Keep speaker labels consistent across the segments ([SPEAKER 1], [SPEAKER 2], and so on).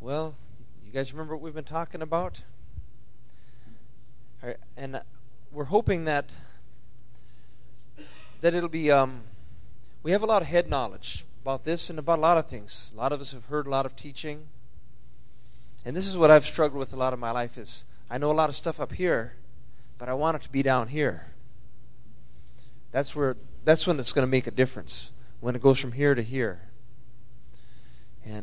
[SPEAKER 1] Well, you guys remember what we've been talking about? All right, and we're hoping that it'll be, we have a lot of head knowledge about this and about a lot of things. A lot of us have heard a lot of teaching. And this is what I've struggled with a lot of my life is I know a lot of stuff up here, but I want it to be down here. That's when it's going to make a difference, when it goes from here to here. And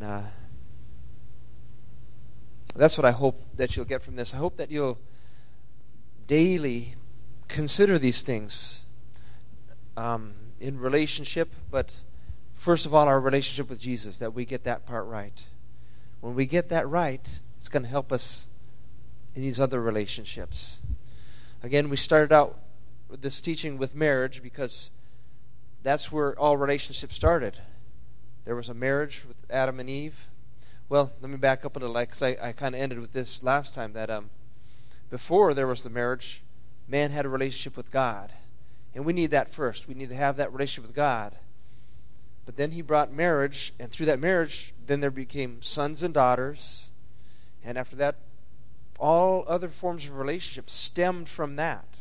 [SPEAKER 1] that's what I hope that you'll get from this. I hope that you'll daily consider these things in relationship, but first of all, our relationship with Jesus, that we get that part right. When we get that right, it's going to help us in these other relationships. Again, we started out with this teaching with marriage because that's where all relationships started. There was a marriage with Adam and Eve. Well, let me back up a little, because I kind of ended with this last time, that before there was the marriage, man had a relationship with God. And we need that first. We need to have that relationship with God. But then he brought marriage, and through that marriage, then there became sons and daughters. And after that, all other forms of relationships stemmed from that.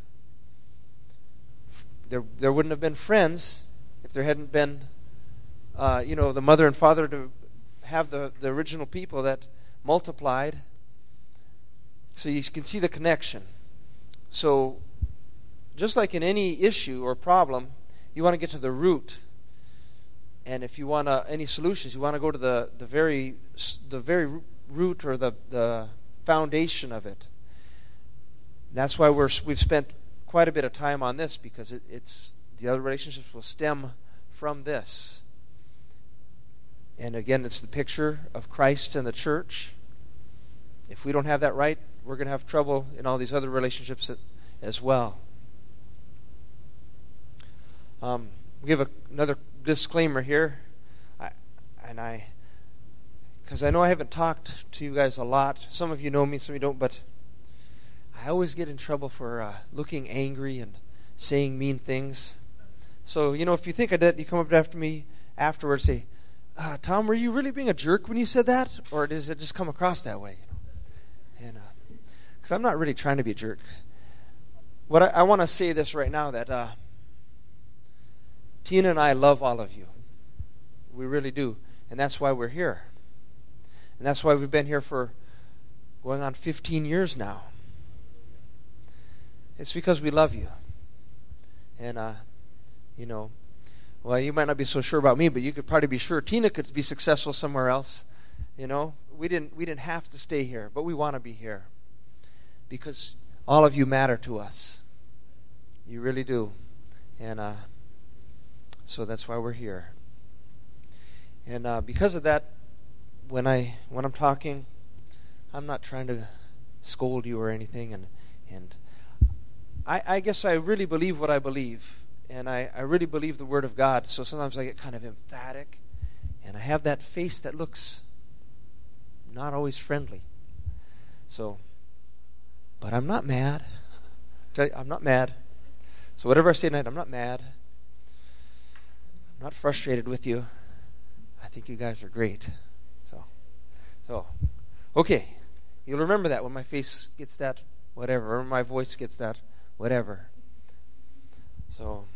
[SPEAKER 1] There wouldn't have been friends if there hadn't been, the mother and father to have the original people that multiplied. So you can see the connection. So just like in any issue or problem, you want to get to the root. And if you want any solutions, you want to go to the very root or the foundation of it. That's why we've spent quite a bit of time on this, because it's the other relationships will stem from this. And again, it's the picture of Christ and the church. If we don't have that right, we're going to have trouble in all these other relationships as well. We'll give another disclaimer here, because I know I haven't talked to you guys a lot. Some of you know me, some of you don't, but I always get in trouble for looking angry and saying mean things. So, if you think I did, you come up after me afterwards and say, Tom, were you really being a jerk when you said that? Or does it just come across that way? And because I'm not really trying to be a jerk. What I want to say this right now, that Tina and I love all of you. We really do. And that's why we're here. And that's why we've been here for going on 15 years now. It's because we love you. And, well, you might not be so sure about me, but you could probably be sure Tina could be successful somewhere else. We didn't have to stay here, but we want to be here. Because all of you matter to us. You really do. And so that's why we're here. And because of that, when I'm talking, I'm not trying to scold you or anything. And I guess I really believe what I believe. And I really believe the Word of God. So sometimes I get kind of emphatic. And I have that face that looks not always friendly. So, but I'm not mad. I'm not mad. So whatever I say tonight, I'm not mad. I'm not frustrated with you. I think you guys are great. So, okay. You'll remember that when my face gets that whatever, or my voice gets that whatever. So,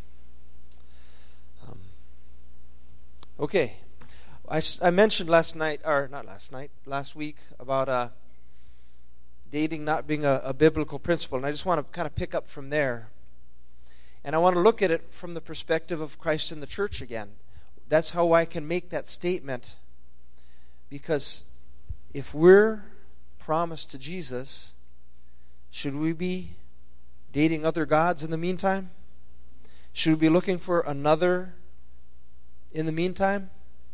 [SPEAKER 1] okay. I mentioned last week about dating not being a biblical principle, and I just want to kind of pick up from there. And I want to look at it from the perspective of Christ and the church again. That's how I can make that statement, because if we're promised to Jesus, should we be dating other gods in the meantime? Should we be looking for another in the meantime?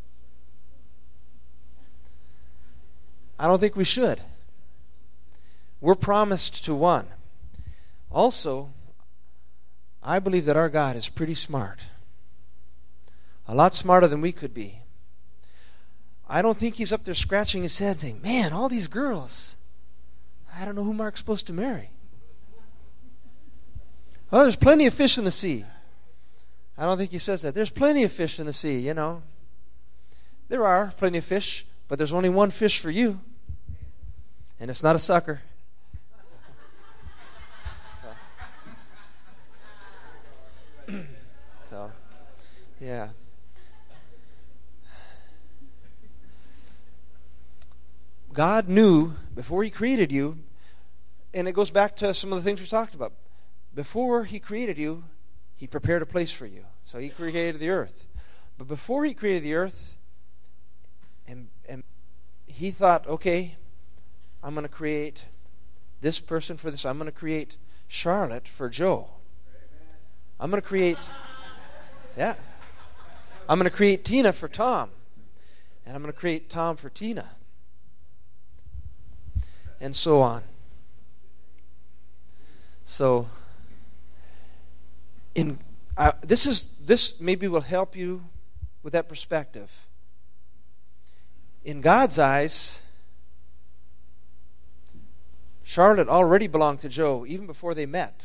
[SPEAKER 1] I don't think we should. We're promised to one. Also, I believe that our God is pretty smart. A lot smarter than we could be. I don't think he's up there scratching his head saying, man, all these girls, I don't know who Mark's supposed to marry. Oh, there's plenty of fish in the sea. I don't think he says that. There's plenty of fish in the sea, There are plenty of fish, But there's only one fish for you, and it's not a sucker. So, yeah. God knew before He created you, and it goes back to some of the things we talked about. Before He created you, He prepared a place for you. So He created the earth. But before He created the earth, and He thought, okay, I'm going to create this person for this. I'm going to create Charlotte for Joe. I'm going to create, I'm going to create Tina for Tom. And I'm going to create Tom for Tina. And so on. So, this maybe will help you with that perspective. In God's eyes, Charlotte already belonged to Joe even before they met.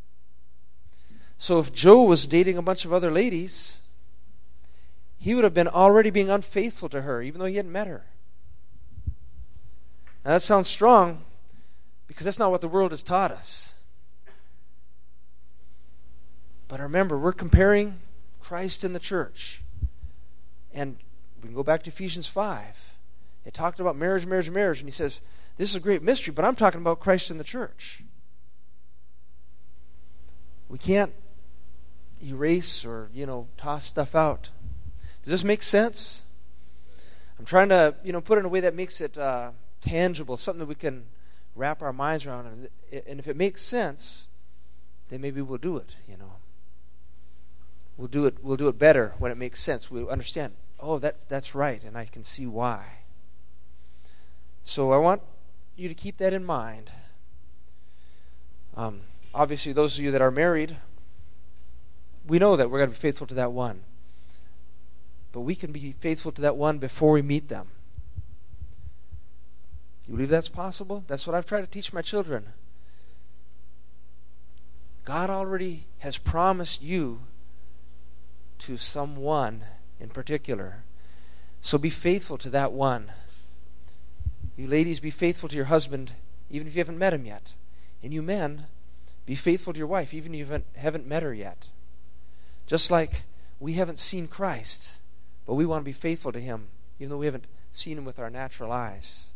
[SPEAKER 1] So if Joe was dating a bunch of other ladies, he would have been already being unfaithful to her, even though he hadn't met her. Now that sounds strong, because that's not what the world has taught us. But remember, we're comparing Christ and the church. And we can go back to Ephesians 5. It talked about marriage, and he says, this is a great mystery, but I'm talking about Christ and the church. We can't erase or, toss stuff out. Does this make sense? I'm trying to, put it in a way that makes it tangible, something that we can wrap our minds around. And if it makes sense, then maybe we'll do it, We'll do it better when it makes sense. We'll understand, oh, that's right, and I can see why. So I want you to keep that in mind. Obviously, those of you that are married, we know that we're going to be faithful to that one. But we can be faithful to that one before we meet them. You believe that's possible? That's what I've tried to teach my children. God already has promised you to someone in particular. So be faithful to that one. You ladies, be faithful to your husband even if you haven't met him yet. And you men, be faithful to your wife even if you haven't met her yet. Just like we haven't seen Christ, but we want to be faithful to Him even though we haven't seen Him with our natural eyes.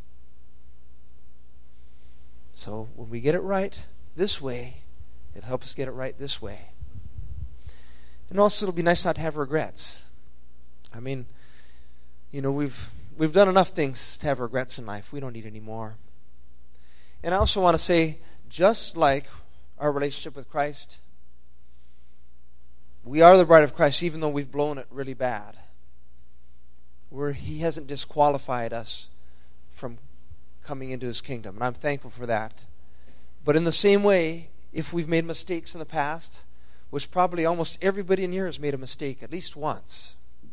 [SPEAKER 1] So when we get it right this way, it helps us get it right this way. And also it'll be nice not to have regrets. I mean, we've done enough things to have regrets in life. We don't need any more. And I also want to say, just like our relationship with Christ, we are the bride of Christ even though we've blown it really bad. He hasn't disqualified us from coming into His kingdom, and I'm thankful for that. But in the same way, if we've made mistakes in the past, which probably almost everybody in here has made a mistake at least once.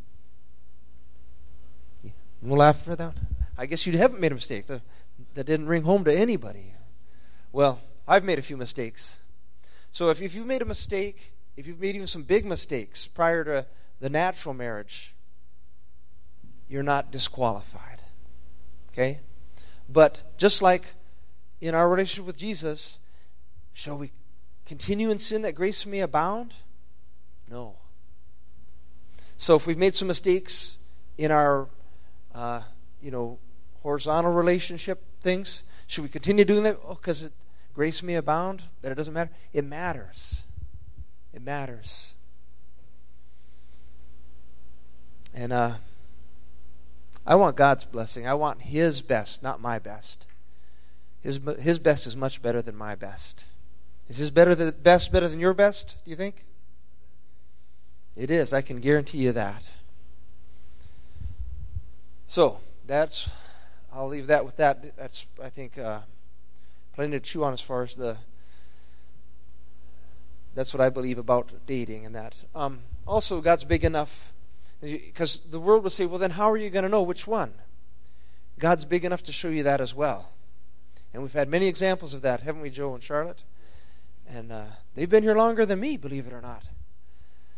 [SPEAKER 1] No laughing for that? I guess you haven't made a mistake. That didn't ring home to anybody. Well, I've made a few mistakes. So if you've made a mistake, if you've made even some big mistakes prior to the natural marriage, you're not disqualified. Okay? But just like in our relationship with Jesus, shall we continue in sin that grace may abound? No. So if we've made some mistakes in our, horizontal relationship things, should we continue doing that? Oh, because grace may abound? That it doesn't matter? It matters. It matters. And I want God's blessing. I want His best, not my best. His best is much better than my best. Is His best better than your best, do you think? It is. I can guarantee you that. So, I'll leave that with that. That's, I think, plenty to chew on as far as that's what I believe about dating and that. Also, God's big enough, because the world will say, well, then how are you going to know which one? God's big enough to show you that as well. And we've had many examples of that, haven't we, Joe and Charlotte? And they've been here longer than me, believe it or not.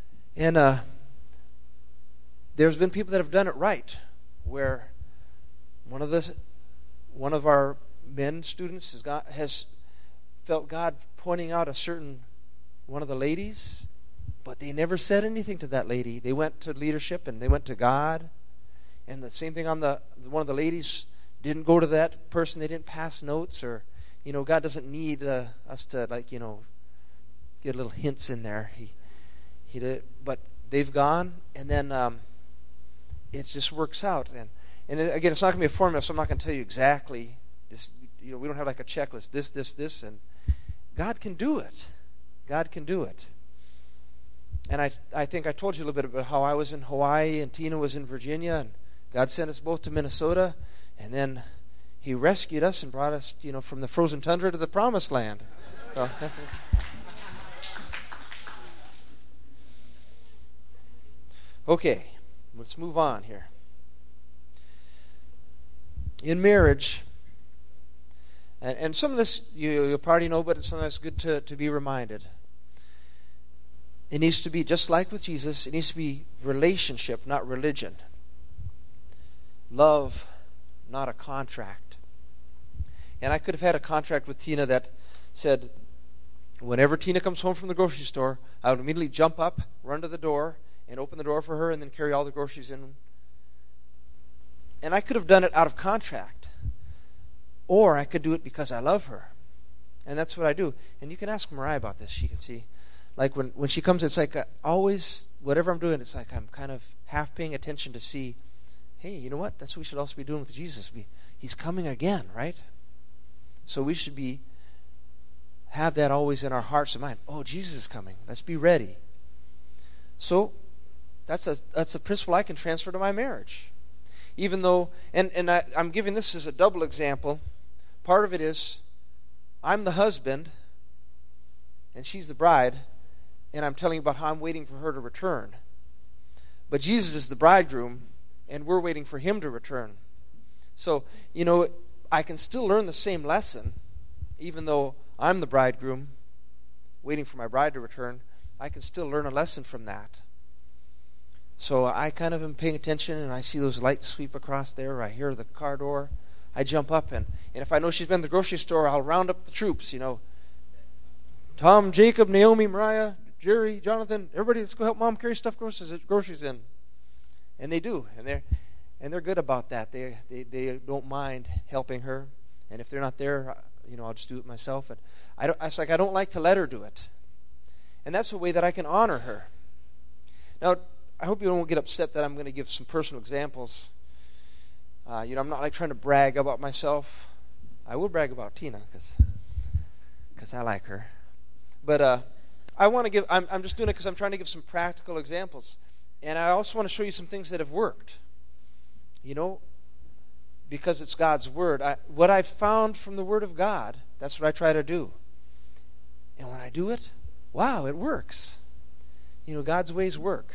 [SPEAKER 1] And there's been people that have done it right, where one of our men students has felt God pointing out a certain one of the ladies, but they never said anything to that lady. They went to leadership and they went to God. And the same thing on one of the ladies didn't go to that person. They didn't pass notes, or God doesn't need us to get little hints in there. He did, but they've gone, and then it just works out. And again, it's not going to be a formula, so I'm not going to tell you exactly this. We don't have like a checklist. This, and God can do it. God can do it. And I think I told you a little bit about how I was in Hawaii and Tina was in Virginia, and God sent us both to Minnesota, and then He rescued us and brought us, from the frozen tundra to the promised land. So. Okay, let's move on here. In marriage, and some of this you'll probably know, but it's sometimes good to be reminded. It needs to be just like with Jesus. It needs to be relationship, not religion. Love, not a contract. And I could have had a contract with Tina that said, whenever Tina comes home from the grocery store, I would immediately jump up, run to the door, and open the door for her, and then carry all the groceries in. And I could have done it out of contract. Or I could do it because I love her. And that's what I do. And you can ask Mariah about this. She can see. Like when she comes, it's like always, whatever I'm doing, it's like I'm kind of half paying attention to see, hey, you know what? That's what we should also be doing with Jesus. He's coming again, right? So we should have that always in our hearts and mind. Oh, Jesus is coming. Let's be ready. So that's a principle I can transfer to my marriage. Even though, and I'm giving this as a double example. Part of it is I'm the husband and she's the bride, and I'm telling you about how I'm waiting for her to return. But Jesus is the bridegroom, and we're waiting for Him to return. So, I can still learn the same lesson, even though I'm the bridegroom, waiting for my bride to return. I can still learn a lesson from that. So I kind of am paying attention, and I see those lights sweep across there, or I hear the car door. I jump up, and if I know she's been to the grocery store, I'll round up the troops, Tom, Jacob, Naomi, Mariah, Jerry, Jonathan, everybody, let's go help Mom carry groceries in. And they do, and they're good about that. They don't mind helping her, and if they're not there, I'll just do it myself. And I don't like to let her do it, and that's a way that I can honor her. Now, I hope you won't get upset that I'm going to give some personal examples. I'm not like trying to brag about myself. I will brag about Tina because I like her. But I want to give. I'm just doing it because I'm trying to give some practical examples, and I also want to show you some things that have worked. Because it's God's Word. What I've found from the Word of God, that's what I try to do. And when I do it, wow, it works. God's ways work.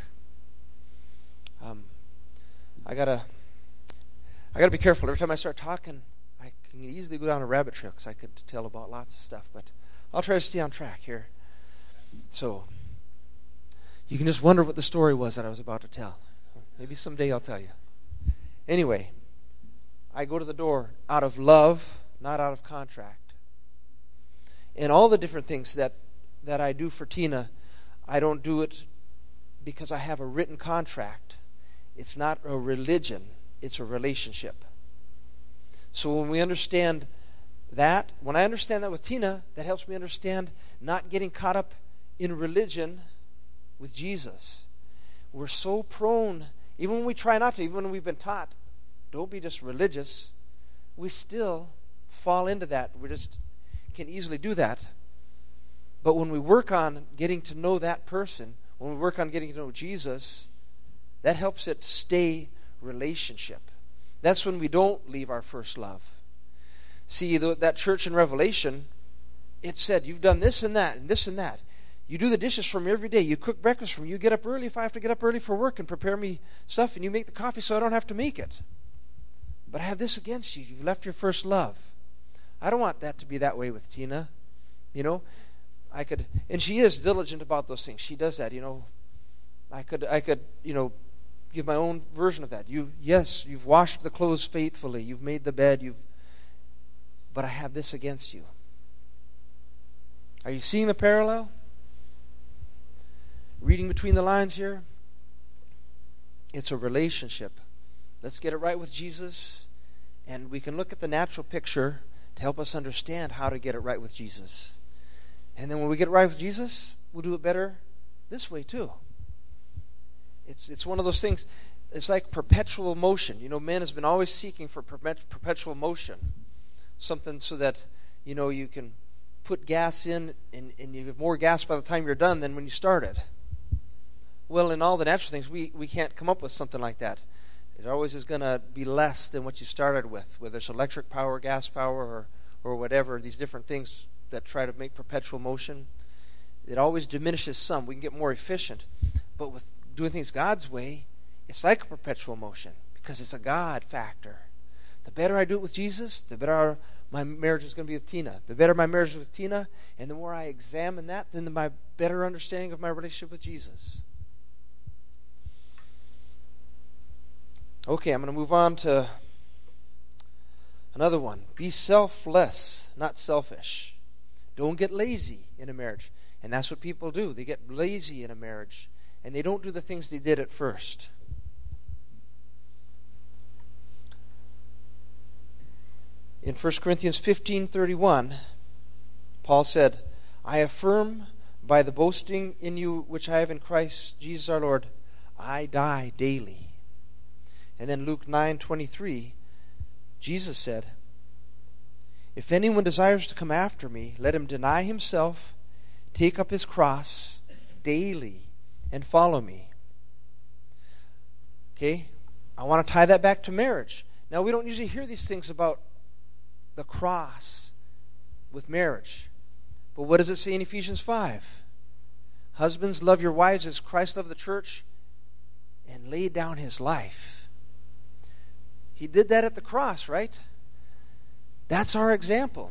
[SPEAKER 1] I gotta be careful. Every time I start talking, I can easily go down a rabbit trail because I could tell about lots of stuff. But I'll try to stay on track here. So you can just wonder what the story was that I was about to tell. Maybe someday I'll tell you. Anyway, I go to the door out of love, not out of contract. And all the different things that I do for Tina, I don't do it because I have a written contract. It's not a religion, it's a relationship. So when we understand that, when I understand that with Tina, that helps me understand not getting caught up in religion with Jesus. We're so prone, even when we try not to, even when we've been taught, don't be just religious, we still fall into that. We just can easily do that. But when we work on getting to know that person, when we work on getting to know Jesus, that helps it stay relationship. That's when we don't leave our first love. See, that church in Revelation, it said, you've done this and that and this and that. You do the dishes for me every day. You cook breakfast for me. You get up early if I have to get up early for work and prepare me stuff, and you make the coffee so I don't have to make it. But I have this against you. You've left your first love. I don't want that to be that way with Tina. And she is diligent about those things. She does that, I could give my own version of that. You've washed the clothes faithfully. You've made the bed. But I have this against you. Are you seeing the parallel? Reading between the lines here? It's a relationship. Let's get it right with Jesus, and we can look at the natural picture to help us understand how to get it right with Jesus. And then when we get it right with Jesus, we'll do it better this way too. It's one of those things. It's like perpetual motion. Man has been always seeking for perpetual motion. Something so that, you can put gas in and you have more gas by the time you're done than when you started. Well, in all the natural things, we can't come up with something like that. It always is going to be less than what you started with, whether it's electric power, gas power, or whatever, these different things that try to make perpetual motion. It always diminishes some. We can get more efficient. But with doing things God's way, it's like a perpetual motion because it's a God factor. The better I do it with Jesus, the better my marriage is going to be with Tina. The better my marriage is with Tina, and the more I examine that, then my better understanding of my relationship with Jesus. Okay, I'm going to move on to another one. Be selfless, not selfish. Don't get lazy in a marriage. And that's what people do. They get lazy in a marriage, and they don't do the things they did at first. In 1 Corinthians 15:31, Paul said, I affirm by the boasting in you which I have in Christ Jesus our Lord, I die daily. And then Luke 9:23, Jesus said, if anyone desires to come after me, let him deny himself, take up his cross daily, and follow me. Okay, I want to tie that back to marriage. Now, we don't usually hear these things about the cross with marriage. But what does it say in Ephesians 5? Husbands, love your wives as Christ loved the church and laid down his life. He did that at the cross, right? That's our example.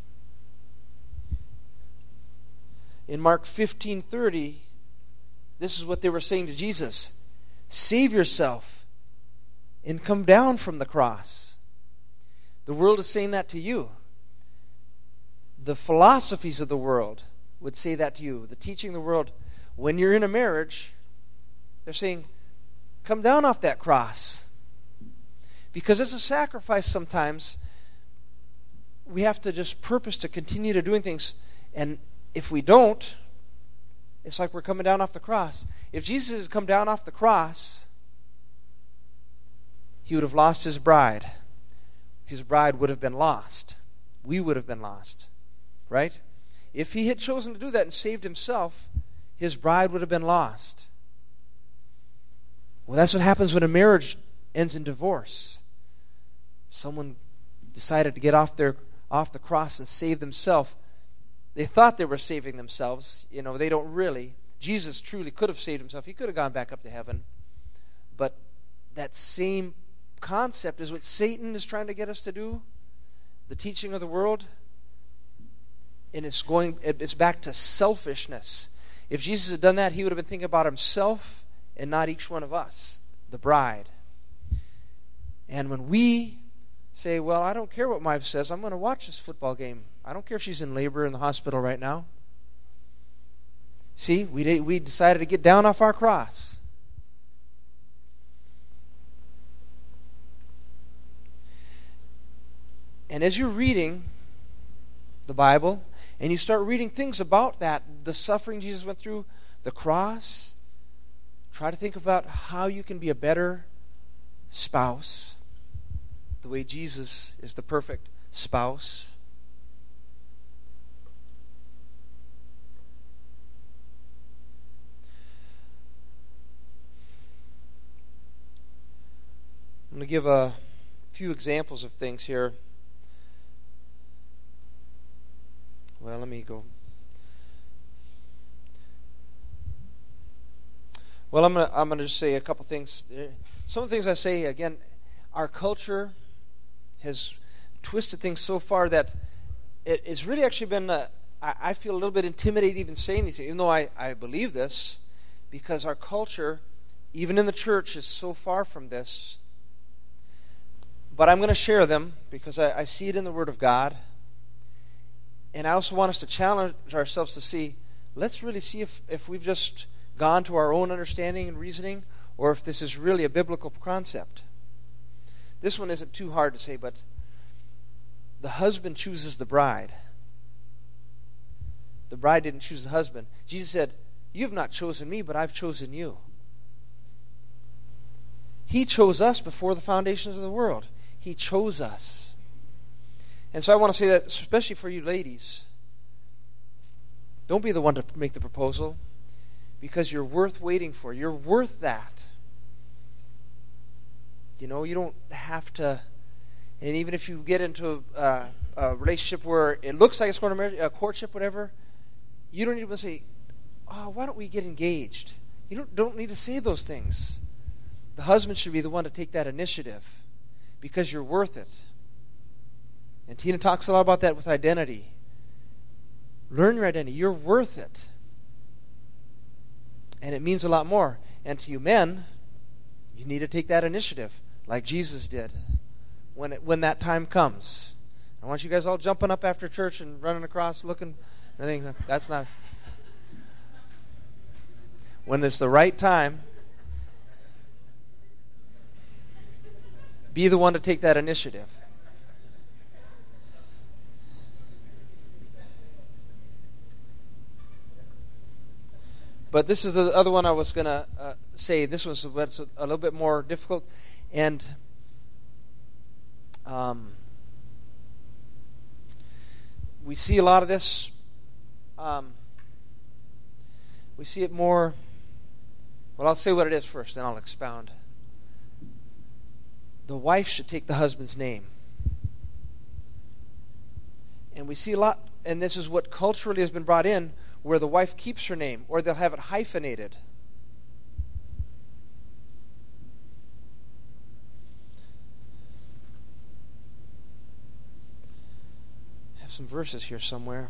[SPEAKER 1] In Mark 15:30, this is what they were saying to Jesus. Save yourself and come down from the cross. The world is saying that to you. The philosophies of the world would say that to you. The teaching of the world, when you're in a marriage, they're saying, come down off that cross. Because it's a sacrifice sometimes. We have to just purpose to continue to doing things. And if we don't, it's like we're coming down off the cross. If Jesus had come down off the cross, he would have lost his bride. His bride would have been lost. We would have been lost. Right? If he had chosen to do that and saved himself, his bride would have been lost. Well, that's what happens when a marriage ends in divorce. Someone decided to get off the cross and save themselves. They thought they were saving themselves. They don't really. Jesus truly could have saved himself. He could have gone back up to heaven. But that same concept is what Satan is trying to get us to do. The teaching of the world. And it's back to selfishness. If Jesus had done that, he would have been thinking about himself and not each one of us, the bride. And when we say, well, I don't care what my wife says, I'm going to watch this football game. I don't care if she's in labor in the hospital right now. See, we decided to get down off our cross. And as you're reading the Bible, and you start reading things about that, the suffering Jesus went through, the cross, try to think about how you can be a better spouse, the way Jesus is the perfect spouse. I'm going to give a few examples of things here. Well, let me go. Well, I'm gonna just say a couple things. Some of the things I say, again, our culture has twisted things so far that it's really actually been, I feel a little bit intimidated even saying these things, even though I believe this, because our culture even in the church, is so far from this. But I'm going to share them because I see it in the Word of God. And I also want us to challenge ourselves to see, let's really see if we've just gone to our own understanding and reasoning, or if this is really a biblical concept. This one isn't too hard to say, but the husband chooses the bride. The bride didn't choose the husband. Jesus said, "You've not chosen me, but I've chosen you." He chose us before the foundations of the world. He chose us. And so I want to say that, especially for you ladies, don't be the one to make the proposal, because you're worth waiting for. You're worth that. You know, you don't have to, and even if you get into a relationship where it looks like it's going to marry, a courtship, whatever, you don't need to say, "Oh, why don't we get engaged?" You don't need to say those things. The husband should be the one to take that initiative, because you're worth it. And Tina talks a lot about that with identity. Learn your identity. You're worth it. And it means a lot more. And to you men, you need to take that initiative, like Jesus did, when that time comes. I want you guys all jumping up after church and running across looking. I think that's not. When it's the right time, be the one to take that initiative. But this is the other one I was going to say. This one's a little bit more difficult. And we see a lot of this. We see it more. Well, I'll say what it is first, then I'll expound. The wife should take the husband's name. And we see a lot, and this is what culturally has been brought in, where the wife keeps her name, or they'll have it hyphenated. I have some verses here somewhere.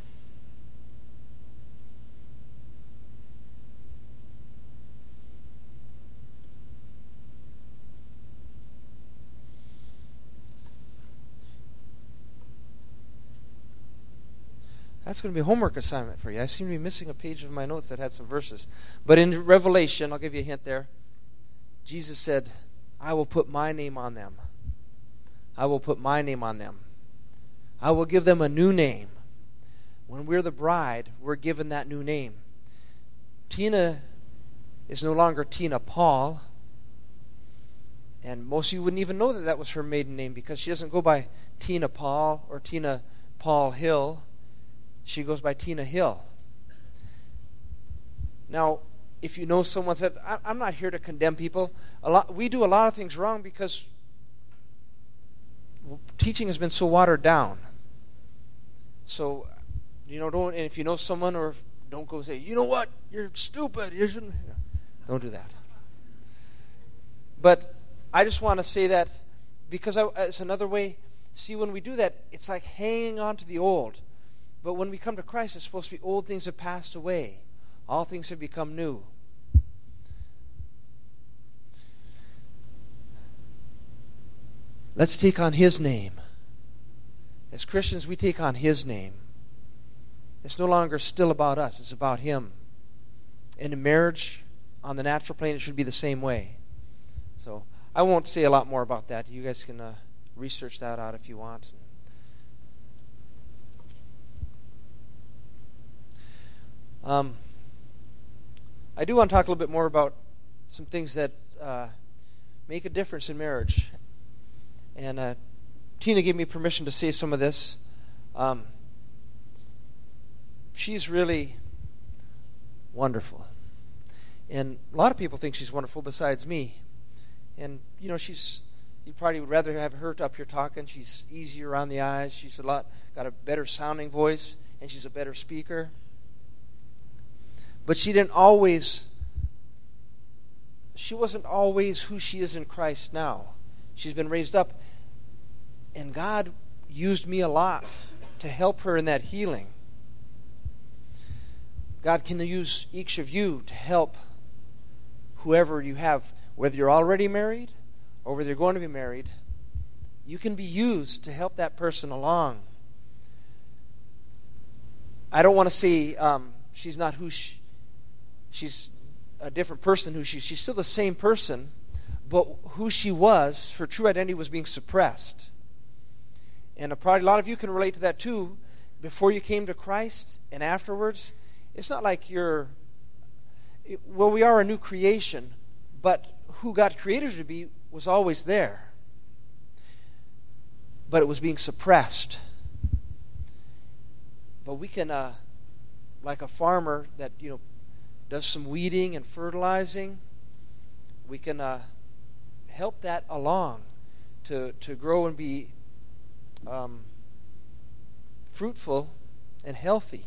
[SPEAKER 1] That's going to be a homework assignment for you. I seem to be missing a page of my notes that had some verses. But in Revelation, I'll give you a hint there. Jesus said, "I will put my name on them. I will put my name on them. I will give them a new name." When we're the bride, we're given that new name. Tina is no longer Tina Paul. And most of you wouldn't even know that that was her maiden name, because she doesn't go by Tina Paul or Tina Paul Hill. She goes by Tina Hill. Now, if you know someone said, I'm not here to condemn people. We do a lot of things wrong because teaching has been so watered down. So, don't. And if you know someone, or don't go say, "You know what? You're stupid. You shouldn't." Don't do that. But I just want to say that because it's another way. See, when we do that, it's like hanging on to the old. But when we come to Christ, it's supposed to be old things have passed away. All things have become new. Let's take on His name. As Christians, we take on His name. It's no longer still about us. It's about Him. And in marriage, on the natural plane, it should be the same way. So I won't say a lot more about that. You guys can research that out if you want. I do want to talk a little bit more about some things that make a difference in marriage. And Tina gave me permission to say some of this. She's really wonderful. And a lot of people think she's wonderful besides me. And, you probably would rather have her up here talking. She's easier around the eyes. She's got a better sounding voice, and she's a better speaker. But she wasn't always who she is in Christ now. She's been raised up. And God used me a lot to help her in that healing. God can use each of you to help whoever you have whether you're already married or whether you're going to be married, you can be used to help that person along. I don't want to say she's not who she's a different person who she's still the same person, but who she was, her true identity was being suppressed. And probably a lot of you can relate to that too. Before you came to Christ and afterwards, it's not like we are a new creation, but who God created you to be was always there. But it was being suppressed. But we can, like a farmer that does some weeding and fertilizing, we can help that along to grow and be fruitful and healthy.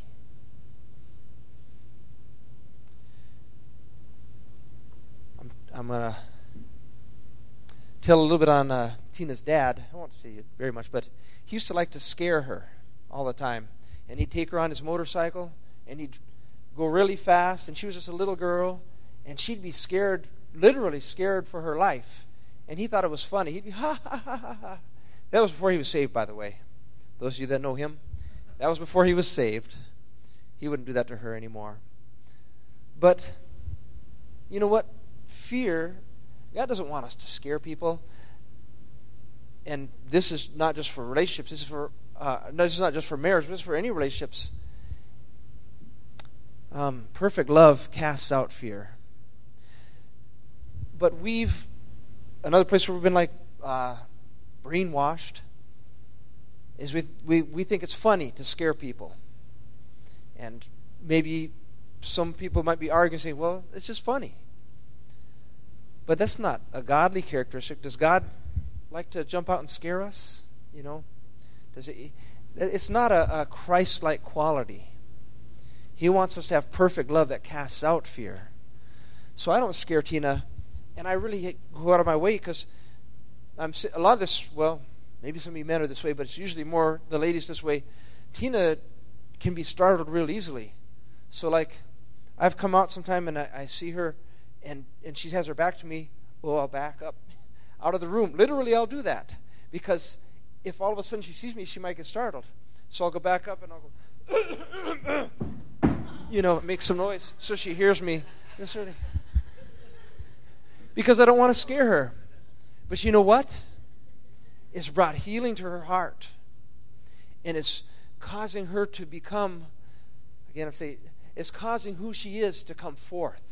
[SPEAKER 1] I'm going to tell a little bit on Tina's dad. I won't say it very much, but he used to like to scare her all the time. And he'd take her on his motorcycle, and he'd go really fast, and she was just a little girl, and she'd be scared, literally scared for her life. And he thought it was funny. He'd be, ha, ha, ha, ha, ha. That was before he was saved, by the way. Those of you that know him, that was before he was saved. He wouldn't do that to her anymore. But, you know what? Fear, God doesn't want us to scare people. And this is not just for relationships. This is not just for marriage, but this is for any relationships. Perfect love casts out fear. But another place where we've been brainwashed is we think it's funny to scare people. And maybe some people might be arguing, saying, well, it's just funny. But that's not a godly characteristic. Does God like to jump out and scare us? It's not a Christ-like quality. He wants us to have perfect love that casts out fear. So I don't scare Tina, and I really go out of my way because a lot of this, well, maybe some of you men are this way, but it's usually more the ladies this way. Tina can be startled real easily. So I've come out sometime and I see her and she has her back to me. Oh, I'll back up out of the room. Literally, I'll do that because if all of a sudden she sees me, she might get startled. So I'll go back up and I'll go, make some noise so she hears me. Because I don't want to scare her. But you know what? It's brought healing to her heart. And it's causing her to become, again, it's causing who she is to come forth.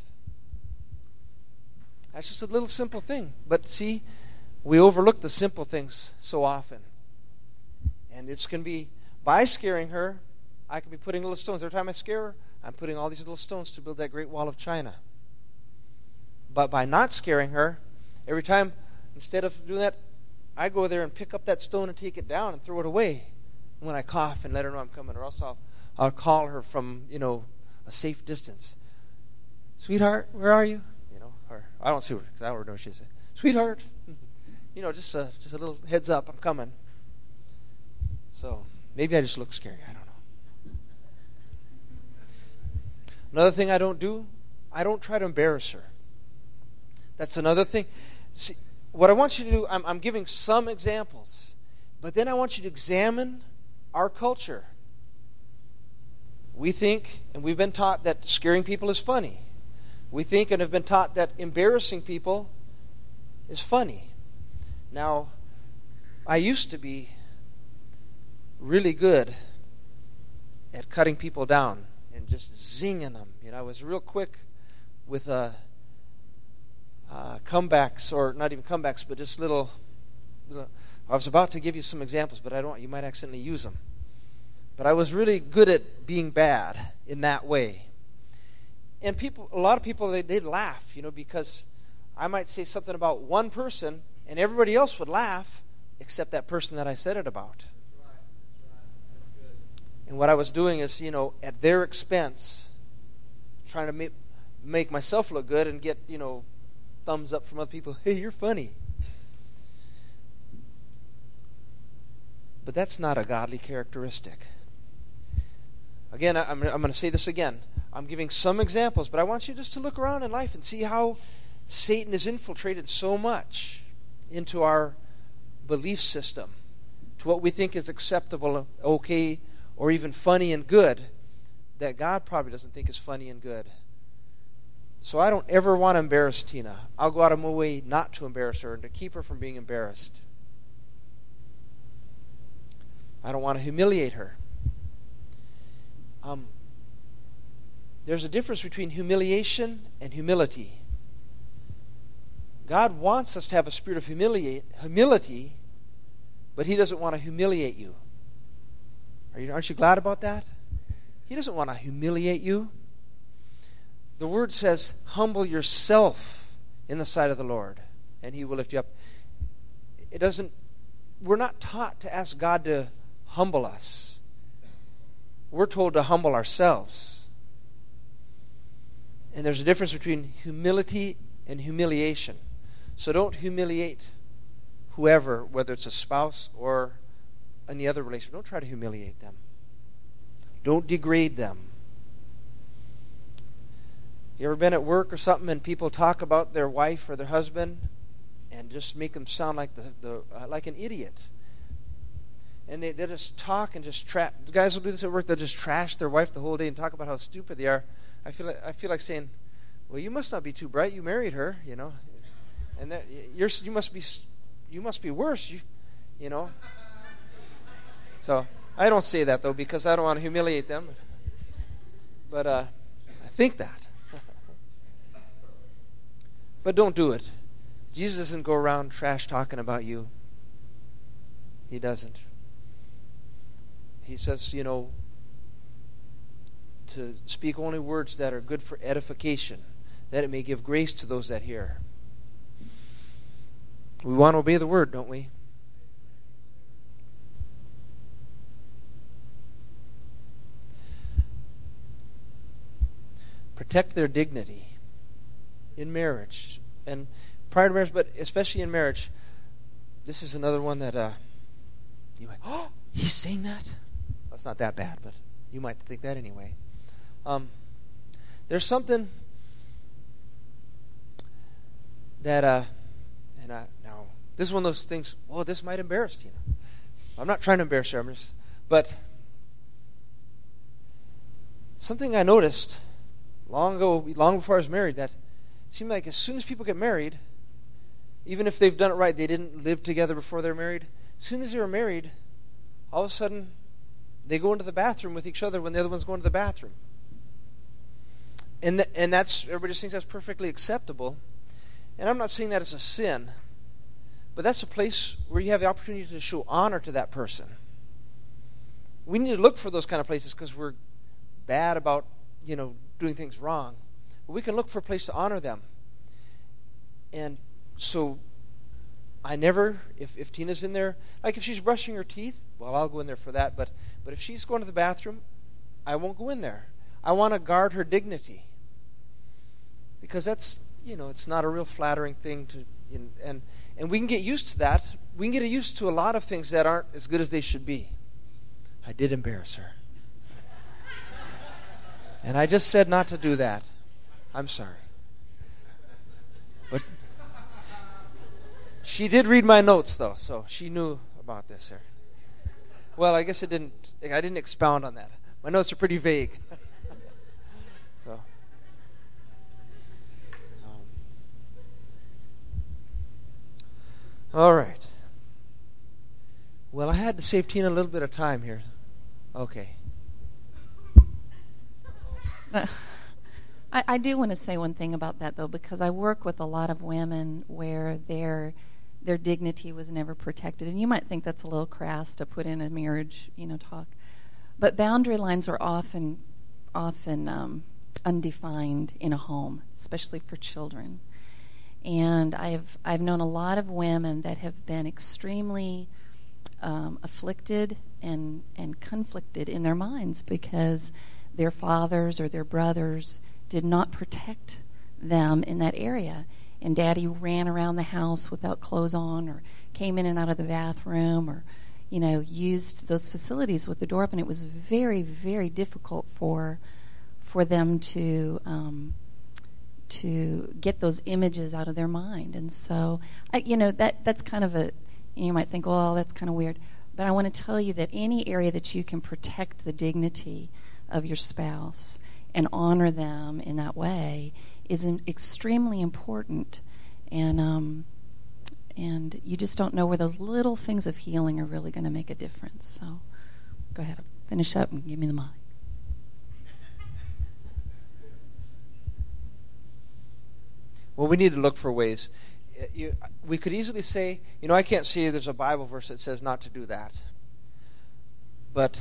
[SPEAKER 1] That's just a little simple thing. But see, we overlook the simple things so often. And this can be, by scaring her, I can be putting little stones. Every time I scare her, I'm putting all these little stones to build that great wall of China. But by not scaring her, every time, instead of doing that, I go there and pick up that stone and take it down and throw it away when I cough and let her know I'm coming. Or else I'll call her from, a safe distance. Sweetheart, where are you? Or I don't see her because I don't know what she said. Sweetheart, just a little heads up, I'm coming. So maybe I just look scary. I don't know. Another thing I don't do, I don't try to embarrass her. That's another thing. See, what I want you to do, I'm giving some examples, but then I want you to examine our culture. We think, and we've been taught that scaring people is funny. We think and have been taught that embarrassing people is funny. Now, I used to be really good at cutting people down and just zinging them. I was real quick with comebacks, or not even comebacks, but just little. I was about to give you some examples, but I don't. You might accidentally use them. But I was really good at being bad in that way. And a lot of people, they'd laugh, because I might say something about one person, and everybody else would laugh, except that person that I said it about. That's good. And what I was doing is, at their expense, trying to make myself look good and get, thumbs up from other people. Hey, you're funny. But that's not a godly characteristic. Again, I'm going to say this again. I'm giving some examples, but I want you just to look around in life and see how Satan has infiltrated so much into our belief system, to what we think is acceptable, okay, or even funny and good, that God probably doesn't think is funny and good. So I don't ever want to embarrass Tina. I'll go out of my way not to embarrass her and to keep her from being embarrassed. I don't want to humiliate her. There's a difference between humiliation and humility. God wants us to have a spirit of humility, but He doesn't want to humiliate you. Aren't you glad about that? He doesn't want to humiliate you. The Word says, humble yourself in the sight of the Lord, and He will lift you up. We're not taught to ask God to humble us. We're told to humble ourselves. And there's a difference between humility and humiliation. So don't humiliate whoever, whether it's a spouse or any other relation. Don't try to humiliate them. Don't degrade them. You ever been at work or something and people talk about their wife or their husband and just make them sound like like an idiot? And they just talk and just trash. Guys will do this at work. They'll just trash their wife the whole day and talk about how stupid they are. I feel like saying, "Well, you must not be too bright. You married her, you know, and that you must be worse, you know." So I don't say that though because I don't want to humiliate them. But I think that. But don't do it. Jesus doesn't go around trash talking about you. He doesn't. He says, to speak only words that are good for edification, that it may give grace to those that hear. We want to obey the Word, don't we? Protect their dignity in marriage and prior to marriage, but especially in marriage. This is another one that you might, oh, he's saying that? That's not that bad, but you might think that anyway. There's something that, now, this is one of those things, well, this might embarrass Tina. I'm not trying to embarrass her, but something I noticed long ago, long before I was married, that it seemed like as soon as people get married, even if they've done it right, they didn't live together before they're married, as soon as they were married, all of a sudden, they go into the bathroom with each other when the other one's going to the bathroom. And that's, everybody just thinks that's perfectly acceptable. And I'm not saying that as a sin, but that's a place where you have the opportunity to show honor to that person. We need to look for those kind of places because we're bad about, doing things wrong. But we can look for a place to honor them. And so I never, if Tina's in there, like if she's brushing her teeth, well, I'll go in there for that. But if she's going to the bathroom, I won't go in there. I want to guard her dignity. Because that's, it's not a real flattering thing to, and we can get used to that. We can get used to a lot of things that aren't as good as they should be. I did embarrass her. And I just said not to do that. I'm sorry. But she did read my notes, though, so she knew about this here. Well, I guess I didn't expound on that. My notes are pretty vague. So, all right. Well, I had to save Tina a little bit of time here. Okay.
[SPEAKER 2] I do want to say one thing about that, though, because I work with a lot of women where their dignity was never protected. And you might think that's a little crass to put in a marriage, talk. But boundary lines are often undefined in a home, especially for children. And I've known a lot of women that have been extremely afflicted and conflicted in their minds because their fathers or their brothers did not protect them in that area. And Daddy ran around the house without clothes on, or came in and out of the bathroom, or used those facilities with the door open. It was very, very difficult for them to get those images out of their mind. And so, that's kind of you might think, oh, that's kind of weird. But I want to tell you that any area that you can protect the dignity of your spouse and honor them in that way is extremely important. And you just don't know where those little things of healing are really going to make a difference. So go ahead, finish up and give me the mic.
[SPEAKER 1] Well, we need to look for ways. We could easily say, I can't see there's a Bible verse that says not to do that. But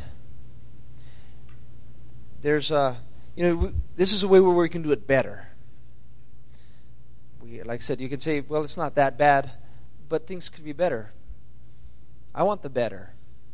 [SPEAKER 1] there's this is a way where we can do it better. Like I said, you can say, well, it's not that bad, but things could be better. I want the better,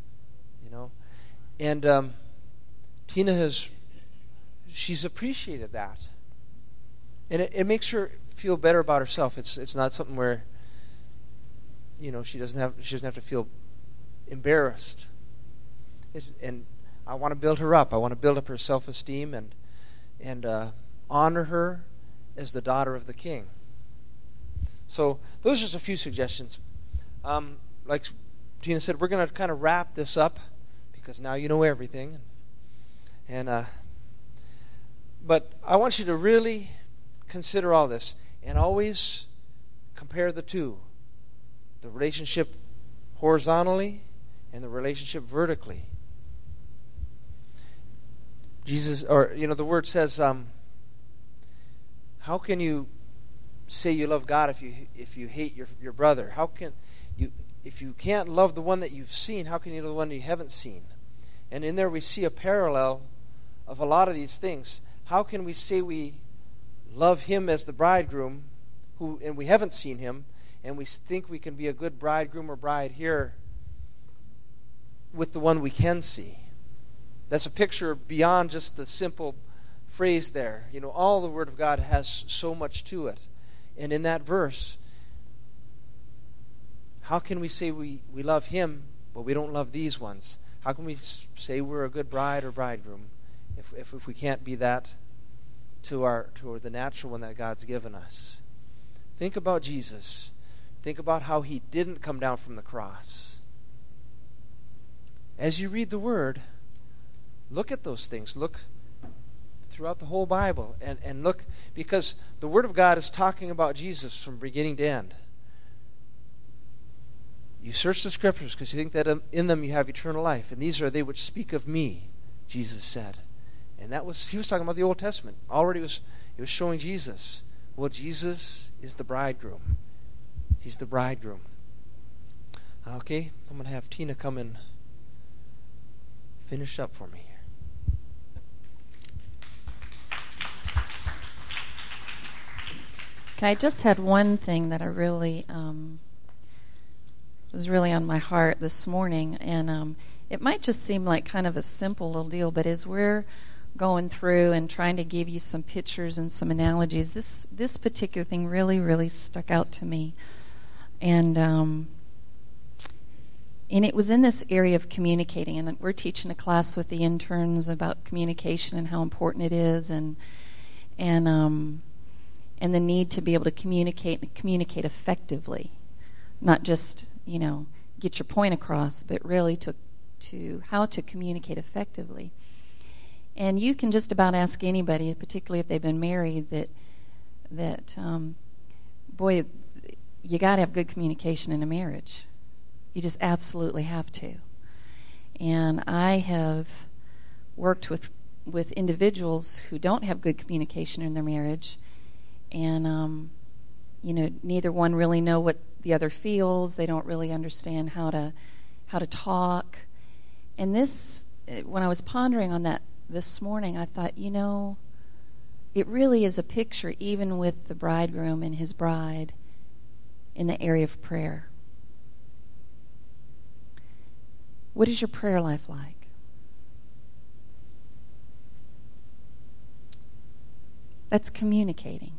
[SPEAKER 1] And Tina she's appreciated that. And it makes her feel better about herself. It's not something where, she doesn't have to feel embarrassed. And I want to build her up. I want to build up her self-esteem and honor her as the daughter of the King. So those are just a few suggestions. Like Tina said, we're going to kind of wrap this up because now you know everything. But I want you to really consider all this and always compare the two, the relationship horizontally and the relationship vertically. The word says, how can you say you love God if you hate your brother? How can you, if you can't love the one that you've seen, how can you love the one you haven't seen? And in there we see a parallel of a lot of these things. How can we say we love him as the bridegroom, and we haven't seen him, and we think we can be a good bridegroom or bride here with the one we can see? That's a picture beyond just the simple phrase there. All the Word of God has so much to it. And in that verse, how can we say we love him, but we don't love these ones? How can we say we're a good bride or bridegroom if we can't be that to the natural one that God's given us? Think about Jesus. Think about how he didn't come down from the cross. As you read the Word, look at those things. Look throughout the whole Bible and look, because the Word of God is talking about Jesus from beginning to end. You search the Scriptures because you think that in them you have eternal life, and these are they which speak of me, Jesus said. And he was talking about the Old Testament. Already it was showing Jesus. Well, Jesus is the bridegroom. He's the bridegroom. Okay, I'm going to have Tina come and finish up for me here.
[SPEAKER 2] Okay, I just had one thing that I really was really on my heart this morning, and it might just seem like kind of a simple little deal, but as we're going through and trying to give you some pictures and some analogies, this particular thing really, really stuck out to me, and it was in this area of communicating, and we're teaching a class with the interns about communication and how important it is, and the need to be able to communicate effectively, not just get your point across, but really to how to communicate effectively. And you can just about ask anybody, particularly if they've been married, that boy, you got to have good communication in a marriage. You just absolutely have to. And I have worked with individuals who don't have good communication in their marriage, and neither one really know what the other feels. They don't really understand how to talk. And this, when I was pondering on that this morning, I thought, it really is a picture, even with the bridegroom and his bride, in the area of prayer. What is your prayer life like? That's communicating.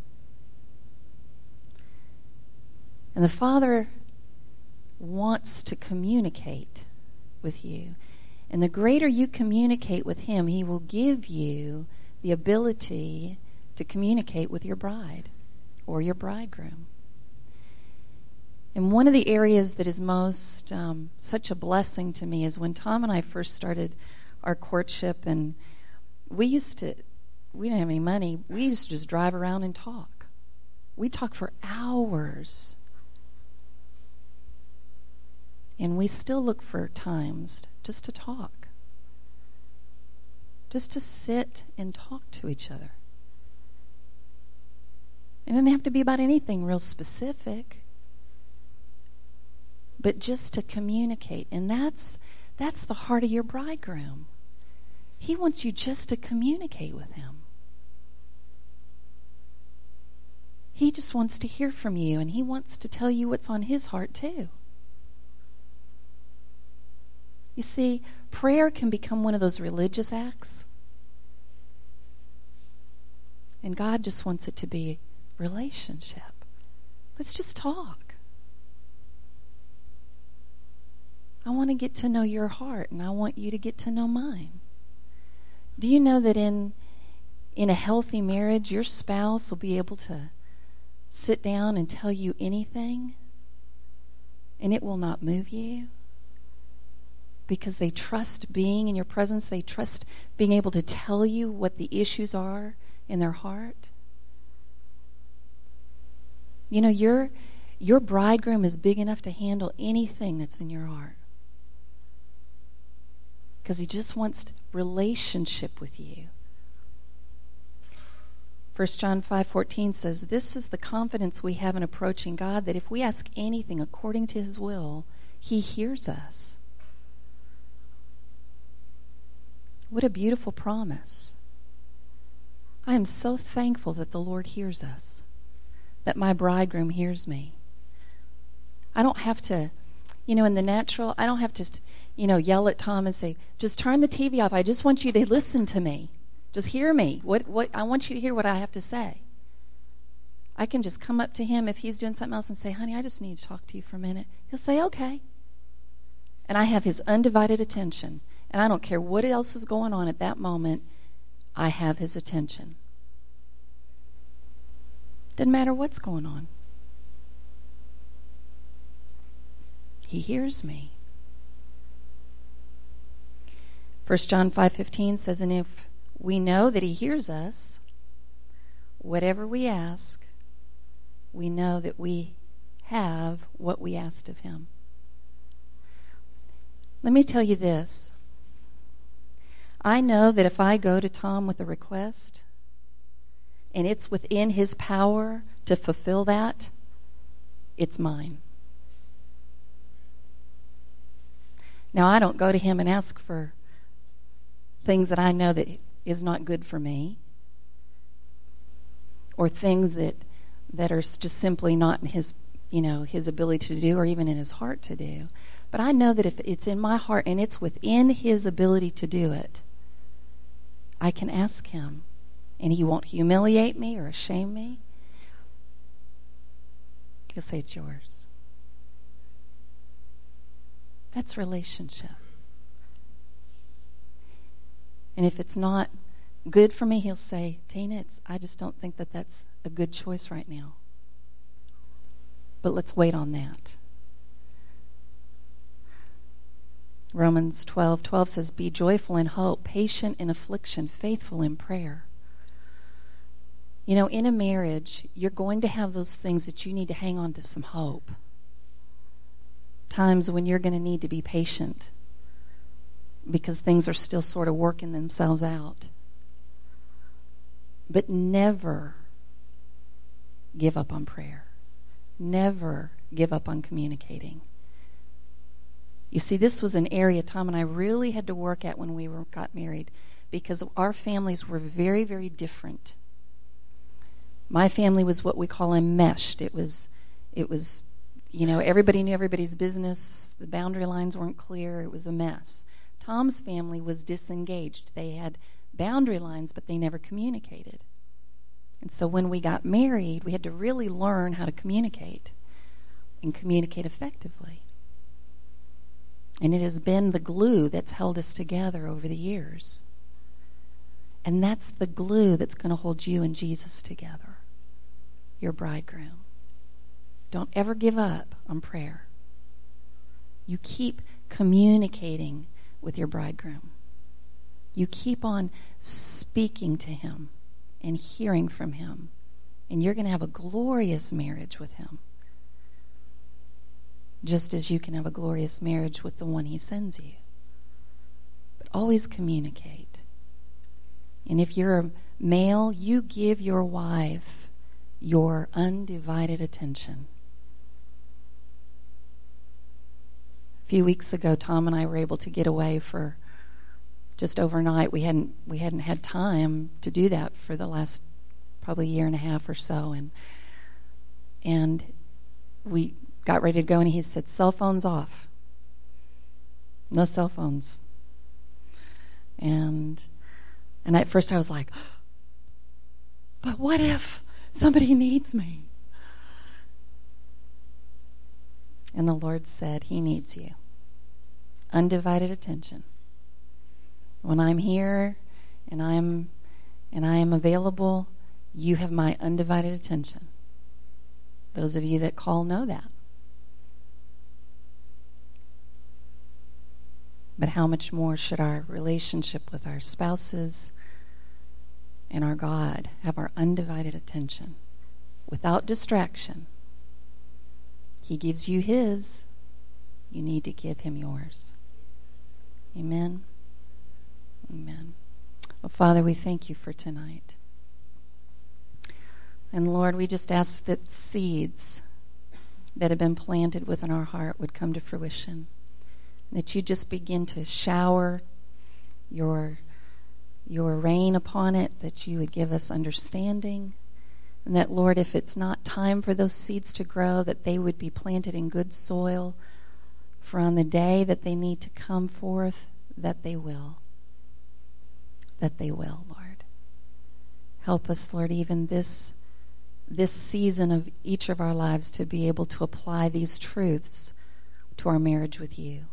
[SPEAKER 2] And the Father wants to communicate with you. And the greater you communicate with Him, He will give you the ability to to communicate with your bride or your bridegroom. And one of the areas that is most such a blessing to me is when Tom and I first started our courtship, and we didn't have any money. We used to just drive around and talk. We talked for hours. And we still look for times just to talk. Just to sit and talk to each other. It doesn't have to be about anything real specific, but just to communicate. And that's the heart of your bridegroom. He wants you just to communicate with him. He just wants to hear from you, and he wants to tell you what's on his heart too. You see, prayer can become one of those religious acts. And God just wants it to be relationship. Let's just talk. I want to get to know your heart, and I want you to get to know mine. Do you know that in a healthy marriage, your spouse will be able to sit down and tell you anything, and it will not move you? Because they trust being in your presence. They trust being able to tell you what the issues are in their heart. You know, your bridegroom is big enough to handle anything that's in your heart. Because he just wants relationship with you. 1 John 5:14 says, "This is the confidence we have in approaching God, that if we ask anything according to his will, he hears us." What a beautiful promise. I am so thankful that the Lord hears us, that my bridegroom hears me. I don't have to, in the natural, I don't have to, yell at Tom and say, just turn the TV off. I just want you to listen to me. Just hear me. What I want you to hear what I have to say. I can just come up to him if he's doing something else and say, honey, I just need to talk to you for a minute. He'll say, okay. And I have his undivided attention. And I don't care what else is going on at that moment, I have his attention. Doesn't matter what's going on. He hears me. 1 John 5:15 says, "And if we know that he hears us, whatever we ask, we know that we have what we asked of him." Let me tell you this. I know that if I go to Tom with a request, and it's within his power to fulfill that, it's mine. Now, I don't go to him and ask for things that I know that is not good for me, or things that are just simply not in his, his ability to do, or even in his heart to do. But I know that if it's in my heart and it's within his ability to do it, I can ask him, and he won't humiliate me or shame me. He'll say, it's yours. That's relationship. And if it's not good for me, he'll say, Tina, I just don't think that that's a good choice right now. But let's wait on that. Romans 12:12 says, "Be joyful in hope, patient in affliction, faithful in prayer." In a marriage, you're going to have those things that you need to hang on to some hope. Times when you're going to need to be patient because things are still sort of working themselves out. But never give up on prayer. Never give up on communicating. You see, this was an area Tom and I really had to work at when we got married, because our families were very, very different. My family was what we call enmeshed. It was, everybody knew everybody's business. The boundary lines weren't clear. It was a mess. Tom's family was disengaged. They had boundary lines, but they never communicated. And so when we got married, we had to really learn how to communicate and communicate effectively. And it has been the glue that's held us together over the years. And that's the glue that's going to hold you and Jesus together, your bridegroom. Don't ever give up on prayer. You keep communicating with your bridegroom. You keep on speaking to him and hearing from him. And you're going to have a glorious marriage with him. Just as you can have a glorious marriage with the one he sends you. But always communicate. And if you're a male, you give your wife your undivided attention. A few weeks ago, Tom and I were able to get away for just overnight. We hadn't had time to do that for the last probably year and a half or so, and we got ready to go, and he said, "Cell phones off. No cell phones." And at first I was like, but what if somebody needs me? And the Lord said, he needs you. Undivided attention. When I'm here and I am available, you have my undivided attention. Those of you that call know that. But how much more should our relationship with our spouses and our God have our undivided attention without distraction? He gives you his. You need to give him yours. Amen. Amen. Well, Father, we thank you for tonight. And Lord, we just ask that seeds that have been planted within our heart would come to fruition. That you just begin to shower your rain upon it, that you would give us understanding. And that, Lord, if it's not time for those seeds to grow, that they would be planted in good soil for on the day that they need to come forth, that they will. That they will, Lord. Help us, Lord, even this season of each of our lives to be able to apply these truths to our marriage with you.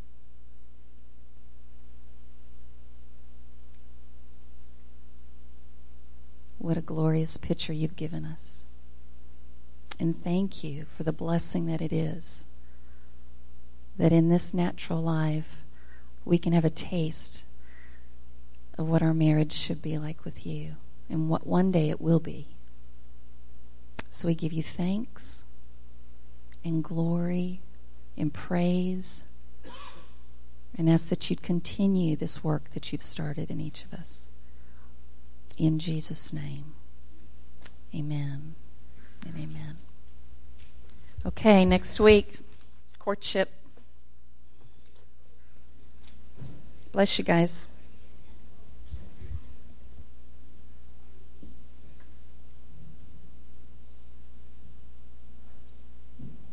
[SPEAKER 2] What a glorious picture you've given us. And thank you for the blessing that it is that in this natural life we can have a taste of what our marriage should be like with you and what one day it will be. So we give you thanks and glory and praise and ask that you'd continue this work that you've started in each of us. In Jesus' name, amen and amen. Okay, next week, courtship. Bless you guys.